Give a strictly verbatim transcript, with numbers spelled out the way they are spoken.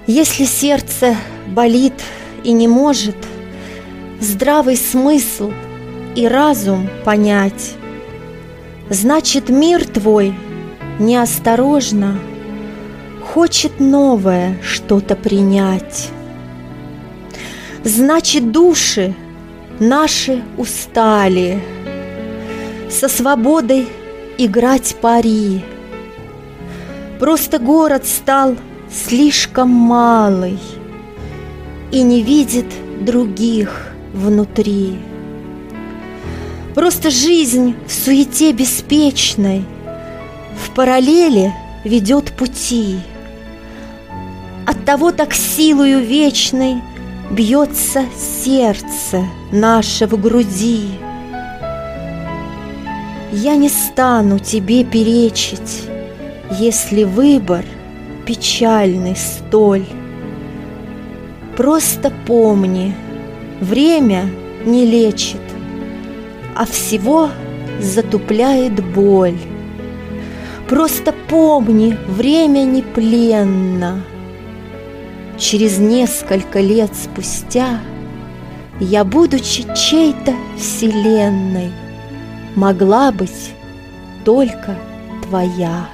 Если сердце болит и не может здравый смысл и разум понять, значит, мир твой неосторожно хочет новое что-то принять. Значит, души наши устали со свободой играть пари. Просто город стал слишком малый и не видит других внутри. Просто жизнь в суете беспечной в параллели ведет пути. Оттого так силою вечной бьется сердце наше в груди. Я не стану тебе перечить, если выбор печальный столь. Просто помни, время не лечит, а всего затупляет боль. Просто помни, время не пленно. Через несколько лет спустя я, будучи чьей-то вселенной, могла быть только твоя.